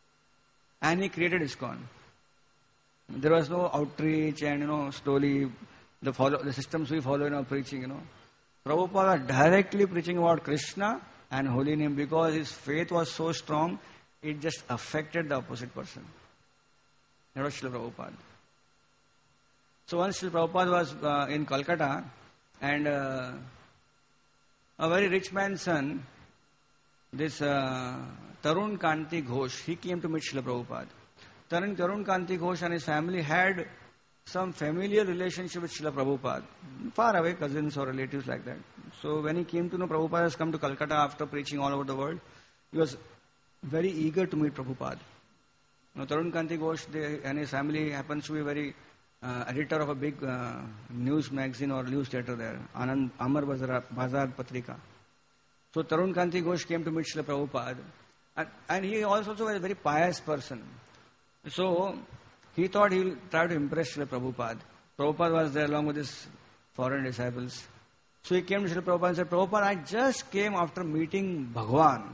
And he created ISKCON. There was no outreach and, you know, slowly the follow the systems we follow in our preaching, you know. Prabhupada was directly preaching about Krishna and holy name because his faith was so strong, it just affected the opposite person. That was Srila Prabhupada. So once Srila Prabhupada was uh, in Calcutta, and uh, a very rich man's son, this uh, Tarun Kanti Ghosh, he came to meet Srila Prabhupada. Tarun, Tarun Kanti Ghosh and his family had some familiar relationship with Srila Prabhupada, far away cousins or relatives like that. So when he came to know Prabhupada has come to Calcutta after preaching all over the world, he was very eager to meet Prabhupada. Now, Tarun Kanti Ghosh they, and his family happens to be very uh, editor of a big uh, news magazine or newsletter there, Anand Amar Bazar, Bazar Patrika. So Tarun Kanti Ghosh came to meet Srila Prabhupada, and, and he also was a very pious person. So he thought he would try to impress Srila Prabhupada. Prabhupada was there along with his foreign disciples. So he came to Srila Prabhupada and said, Prabhupada, I just came after meeting Bhagwan.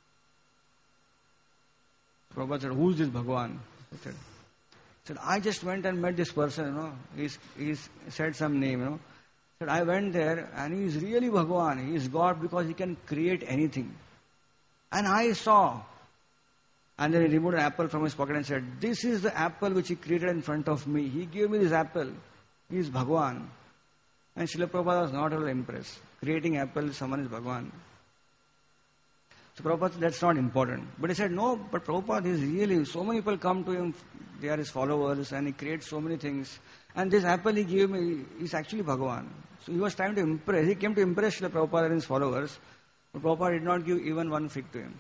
Prabhupada said, who is this Bhagwan? He said, said, I just went and met this person, you know. He's, he's said some name, you know. He said, I went there and he is really Bhagwan. He is God because he can create anything. And I saw. And then he removed an apple from his pocket and said, this is the apple which he created in front of me. He gave me this apple. He is Bhagwan. And Srila Prabhupada was not at all impressed. Creating apple, someone is Bhagwan. So Prabhupada said, that's not important. But he said, no, but Prabhupada is really, so many people come to him, they are his followers, and he creates so many things. And this apple he gave me is actually Bhagwan. So he was trying to impress, he came to impress Srila Prabhupada and his followers. But Prabhupada did not give even one fig to him.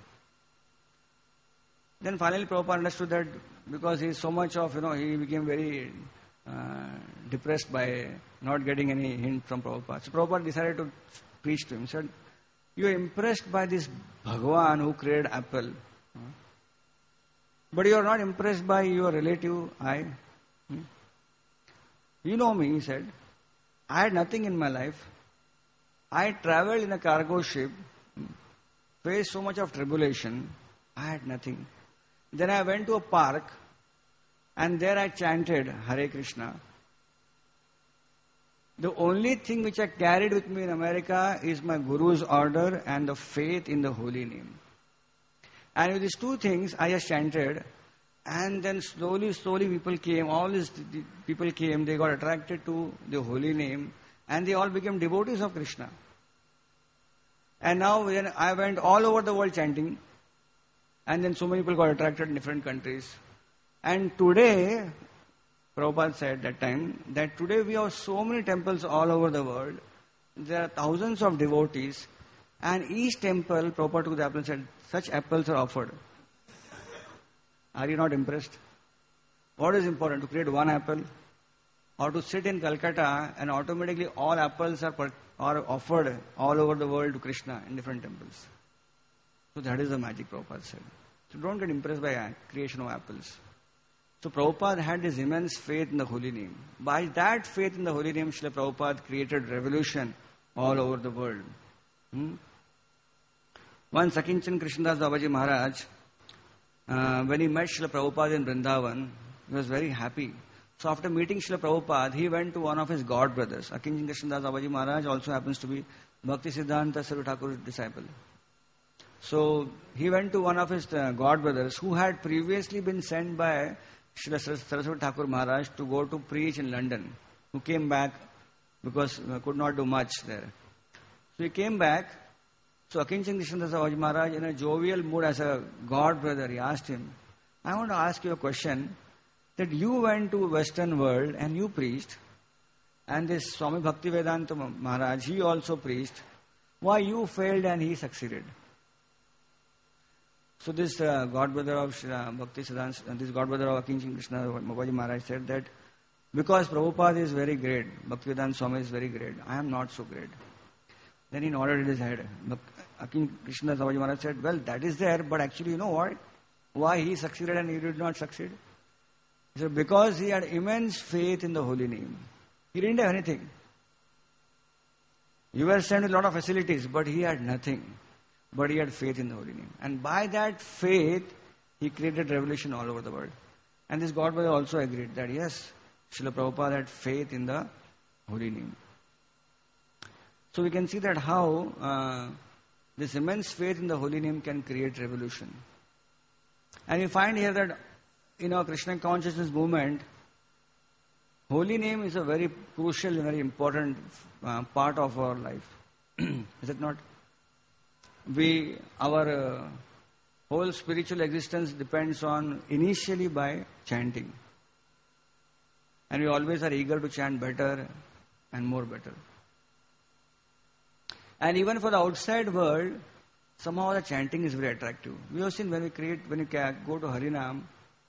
Then finally Prabhupada understood that because he is so much of, you know, he became very uh, depressed by not getting any hint from Prabhupada. So Prabhupada decided to preach to him. He said, you are impressed by this Bhagwan who created apple. But you are not impressed by your relative, I. Hmm? You know me, he said. I had nothing in my life. I traveled in a cargo ship, faced so much of tribulation. I had nothing. Then I went to a park and there I chanted Hare Krishna. The only thing which I carried with me in America is my Guru's order and the faith in the holy name. And with these two things I just chanted, and then slowly, slowly people came, all these people came, they got attracted to the holy name and they all became devotees of Krishna. And now when I went all over the world chanting, and then so many people got attracted in different countries. And today, Prabhupada said that time, that today we have so many temples all over the world. There are thousands of devotees. And each temple, Prabhupada took the apple and said, such apples are offered. Are you not impressed? What is important? To create one apple? Or to sit in Calcutta and automatically all apples are, per, are offered all over the world to Krishna in different temples. So that is the magic, Prabhupada said. So don't get impressed by creation of apples. So Prabhupada had this immense faith in the holy name. By that faith in the holy name, Srila Prabhupada created revolution all over the world. Hmm? Once Akinchan Krishnadas Babaji Maharaj, uh, when he met Srila Prabhupada in Vrindavan, he was very happy. So after meeting Srila Prabhupada, he went to one of his god brothers. Akinchan Krishnadas Babaji Maharaj also happens to be Bhakti Siddhanta Sarva Thakur's disciple. So he went to one of his uh, god brothers who had previously been sent by Srila Saraswati Thakur Maharaj to go to preach in London, who came back because uh, could not do much there. So he came back. So Akinchan Krishnadas Babaji Maharaj, in a jovial mood as a god brother, he asked him, I want to ask you a question, that you went to Western world and you preached, and this Swami Bhaktivedanta Maharaj, he also preached. Why you failed and he succeeded? So this uh, god brother of uh, Bhakti Siddhanta, uh, this god brother of Akinchan Krishna Babaji Maharaj said that because Prabhupada is very great, Bhaktivedanta Swami is very great, I am not so great. Then he nodded his head. Akinchan Krishna Babaji Maharaj said, well, that is there, but actually you know what? Why he succeeded and you did not succeed? He said, because he had immense faith in the holy name. He didn't have anything. You were sent with a lot of facilities, but he had nothing. But he had faith in the holy name. And by that faith, he created revolution all over the world. And this Godbrother also agreed that yes, Srila Prabhupada had faith in the holy name. So we can see that how uh, this immense faith in the holy name can create revolution. And we find here that in our Krishna consciousness movement, holy name is a very crucial and very important uh, part of our life. Is it not? We, our uh, whole spiritual existence depends on initially by chanting. And we always are eager to chant better and more better. And even for the outside world, somehow the chanting is very attractive. We have seen when we create, when you go to Harinam,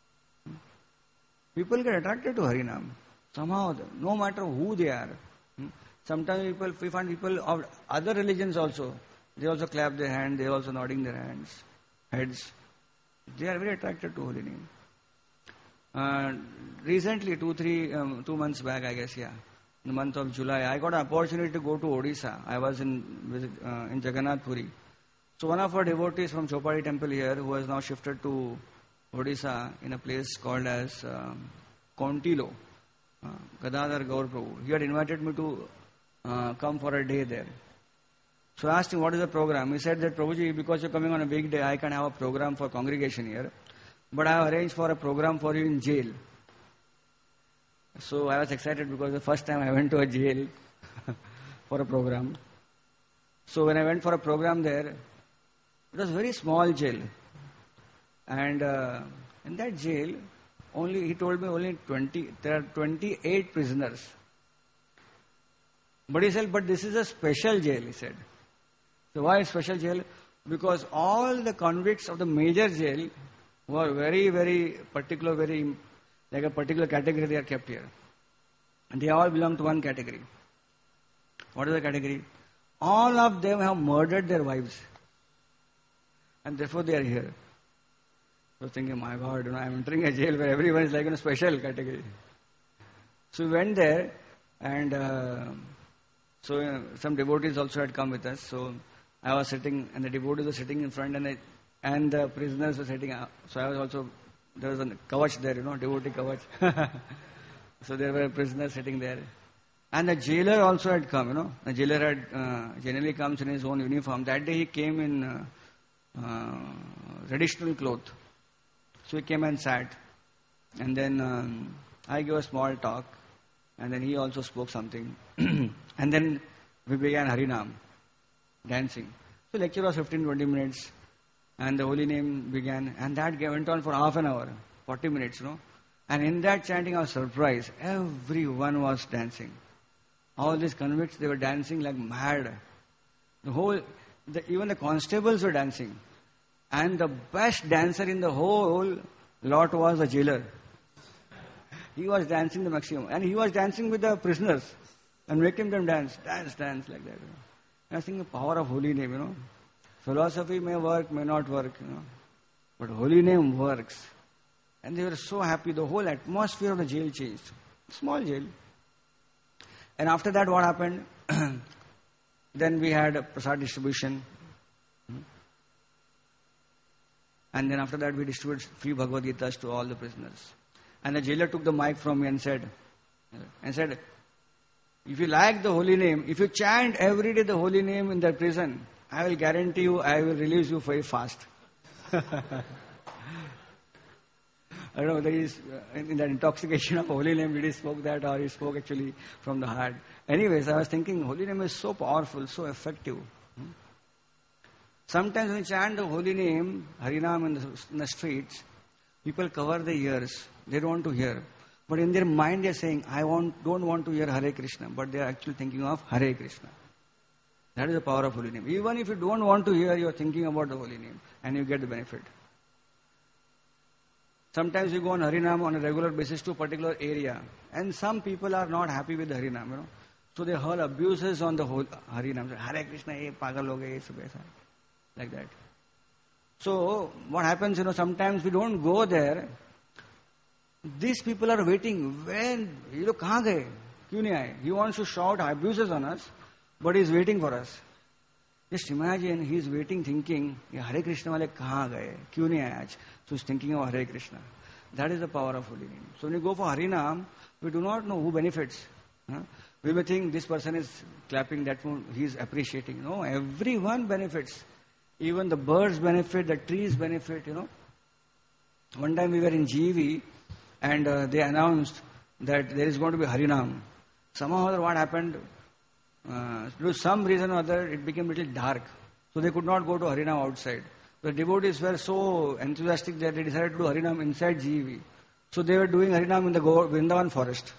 people get attracted to Harinam. Somehow, no matter who they are. Sometimes people, we find people of other religions also, they also clap their hands, they are also nodding their hands, heads. They are very attracted to holy name. Uh, recently, two, three, um, two months back, I guess, yeah, in the month of July, I got an opportunity to go to Odisha. I was in visit, uh, in Jagannath Puri. So one of our devotees from Chopadi temple here, who has now shifted to Odisha in a place called as um, Kontilo, uh, Gadadhar Gaur Prabhu. He had invited me to uh, come for a day there. So I asked him, what is the program? He said that, Prabhuji, because you're coming on a big day, I can have a program for congregation here. But I have arranged for a program for you in jail. So I was excited because the first time I went to a jail for a program. So when I went for a program there, it was a very small jail. And uh, in that jail, only he told me only twenty, there are twenty-eight prisoners. But he said, but this is a special jail, he said. So why special jail? Because all the convicts of the major jail were very, very particular, very, like a particular category they are kept here. And they all belong to one category. What is the category? All of them have murdered their wives. And therefore they are here. I was thinking, my God, you know, I'm entering a jail where everyone is like in a special category. So we went there, and uh, so uh, some devotees also had come with us. So I was sitting, and the devotees were sitting in front, and I, and the prisoners were sitting out. So I was also, there was a kavach there, you know, devotee kavach. So there were prisoners sitting there. And the jailer also had come, you know. The jailer had uh, generally comes in his own uniform. That day he came in uh, uh, traditional cloth. So he came and sat. And then um, I gave a small talk. And then he also spoke something. And then we began Harinam, dancing. So lecture was fifteen to twenty minutes. And the holy name began. And that went on for half an hour, forty minutes, you know. And in that chanting, I was surprised. Everyone was dancing. All these convicts, they were dancing like mad. The whole, the, even the constables were dancing. And the best dancer in the whole lot was the jailer. He was dancing the maximum. And he was dancing with the prisoners and making them dance, dance, dance like that. You know. And I was thinking the power of holy name, you know. Philosophy may work, may not work, you know. But holy name works. And they were so happy. The whole atmosphere of the jail changed. Small jail. And after that, what happened? Then we had a prasad distribution. And then after that, we distributed free Bhagavad Gitas to all the prisoners. And the jailer took the mic from me and said, and said, if you like the holy name, if you chant every day the holy name in the prison, I will guarantee you, I will release you very fast. I don't know whether he's in that intoxication of holy name, did he spoke that or he spoke actually from the heart. Anyways, I was thinking holy name is so powerful, so effective. Sometimes when you chant the holy name, Harinam in the, in the streets, people cover their ears. They don't want to hear. But in their mind they are saying, I want, don't want to hear Hare Krishna. But they are actually thinking of Hare Krishna. That is the power of holy name. Even if you don't want to hear, you are thinking about the holy name. And you get the benefit. Sometimes you go on Harinam on a regular basis to a particular area. And some people are not happy with the Harinam, you know. So they hurl abuses on the whole Harinam. Hare Krishna, ye pagal ho gaye, like that. So what happens, you know, sometimes we don't go there. These people are waiting. When, you know, kahan gaye? Kyun nahi aaye? He wants to shout abuses on us, but he is waiting for us. Just imagine he is waiting thinking, ये Hare Krishna वाले कहाँ गए? क्यों नहीं आए आज? So he's thinking of Hare Krishna. That is the power of holy name. So when you go for Harinam, we do not know who benefits. Huh? We may think this person is clapping, that one he is appreciating. No, everyone benefits. Even the birds benefit, the trees benefit, you know. One time we were in G V and uh, they announced that there is going to be Harinam. Somehow or other what happened, uh, due to some reason or other, it became a little dark. So they could not go to Harinam outside. The devotees were so enthusiastic that they decided to do Harinam inside G V. So they were doing Harinam in the Go- Vrindavan forest.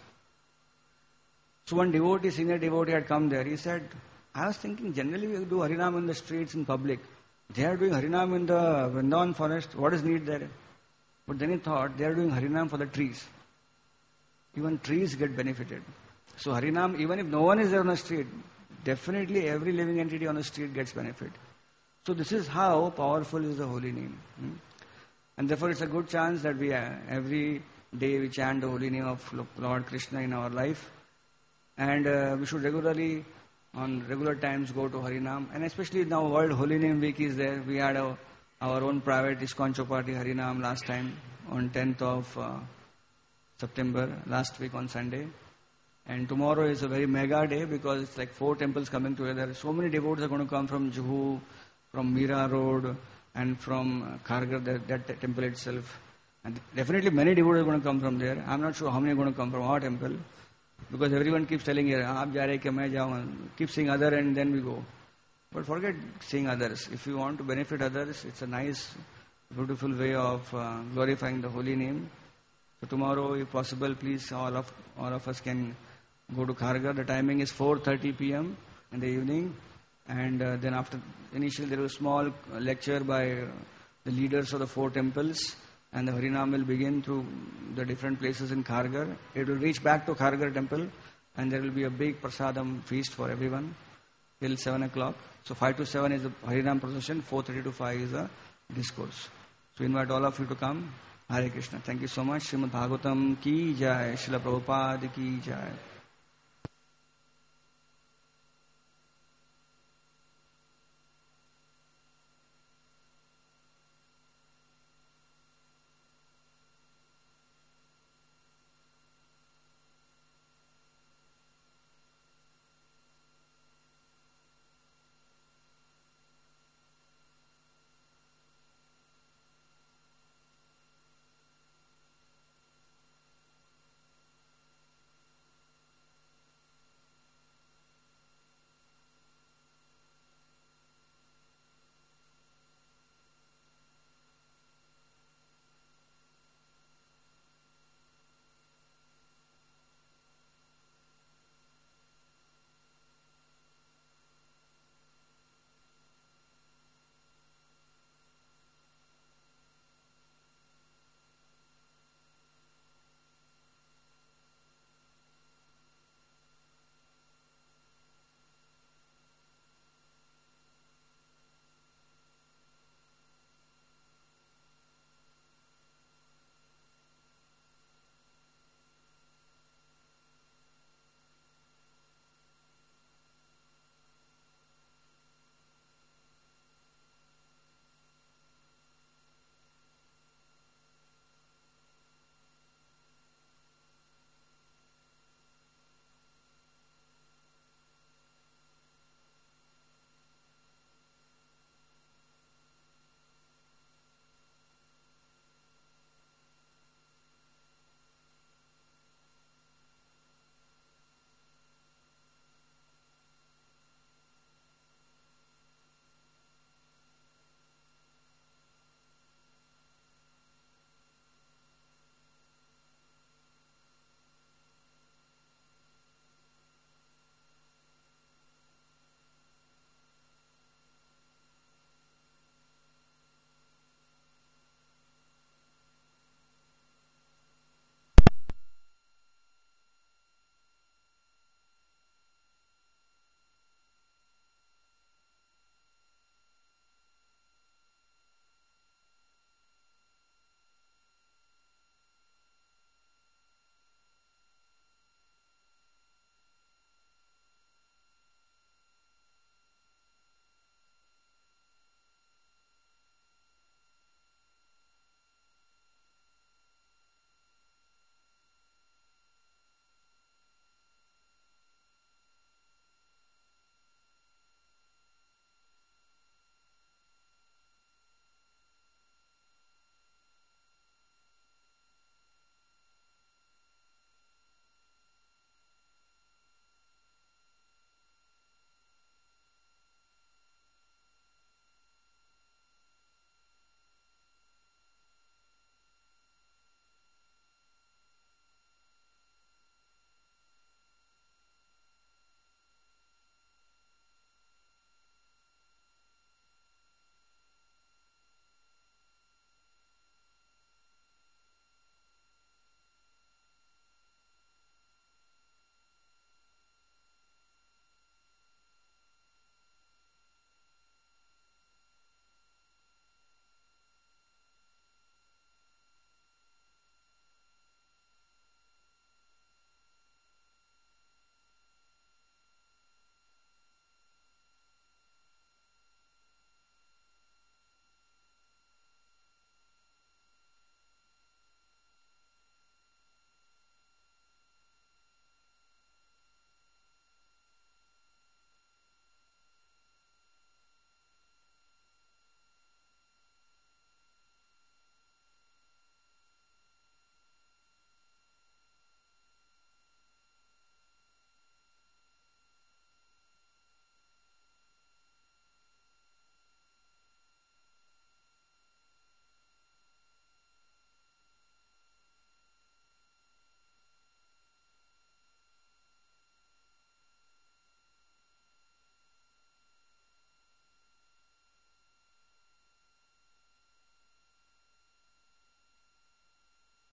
So one devotee, senior devotee had come there. He said, I was thinking generally we do Harinam in the streets in public. They are doing Harinam in the Vrindavan forest. What is need there? But then he thought they are doing Harinam for the trees. Even trees get benefited. So Harinam, even if no one is there on the street, definitely every living entity on the street gets benefit. So this is how powerful is the holy name. Hmm? And therefore it's a good chance that we uh, every day we chant the holy name of Lord Krishna in our life. And uh, we should regularly, on regular times, go to Harinam. And especially now World Holy Name Week is there. We had a, our own private ISKCON Chopati Harinam last time on tenth of uh, September, last week on Sunday. And tomorrow is a very mega day because it's like four temples coming together. So many devotees are going to come from Juhu, from Mira Road, and from Kharghar, that, that temple itself. And definitely many devotees are going to come from there. I'm not sure how many are going to come from our temple. Because everyone keeps telling here, aap ja rahe ke main jaun, keep seeing other and then we go. But forget seeing others. If you want to benefit others, it's a nice, beautiful way of uh, glorifying the holy name. So tomorrow, if possible, please all of all of us can go to Kharghar. The timing is four thirty p.m. in the evening. And uh, then after, initially there was a small lecture by uh, the leaders of the four temples. And the Harinam will begin through the different places in Kharghar. It will reach back to Kharghar temple. And there will be a big prasadam feast for everyone till seven o'clock. So five to seven is the Harinam procession. four thirty to five is the discourse. So invite all of you to come. Hare Krishna. Thank you so much. Srimad Bhagavatam ki jai. Srila Prabhupada ki jai.